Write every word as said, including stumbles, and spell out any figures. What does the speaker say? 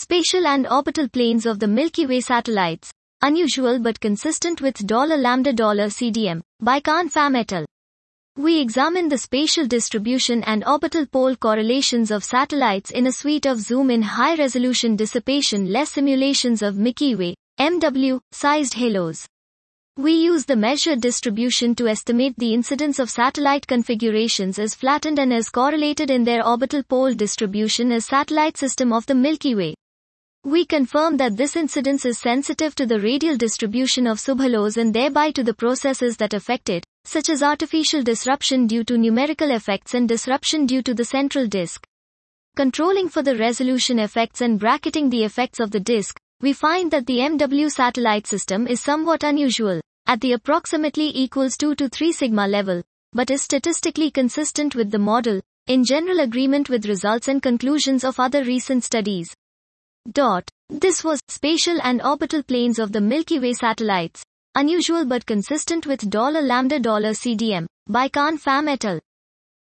Spatial and orbital planes of the Milky Way satellites, unusual but consistent with $lambda $C D M, by Khan Pham et al. We examine the spatial distribution and orbital pole correlations of satellites in a suite of zoom-in high-resolution dissipation-less simulations of Milky Way, M W, sized halos. We use the measured distribution to estimate the incidence of satellite configurations as flattened and as correlated in their orbital pole distribution as satellite system of the Milky Way. We confirm that this incidence is sensitive to the radial distribution of subhalos and thereby to the processes that affect it, such as artificial disruption due to numerical effects and disruption due to the central disk. Controlling for the resolution effects and bracketing the effects of the disk, we find that the M W satellite system is somewhat unusual, at the approximately equals two to three sigma level, but is statistically consistent with the model, in general agreement with results and conclusions of other recent studies. Dot. This was Spatial and Orbital Planes of the Milky Way Satellites, unusual but consistent with $lambda $C D M, by Khan Pham et al.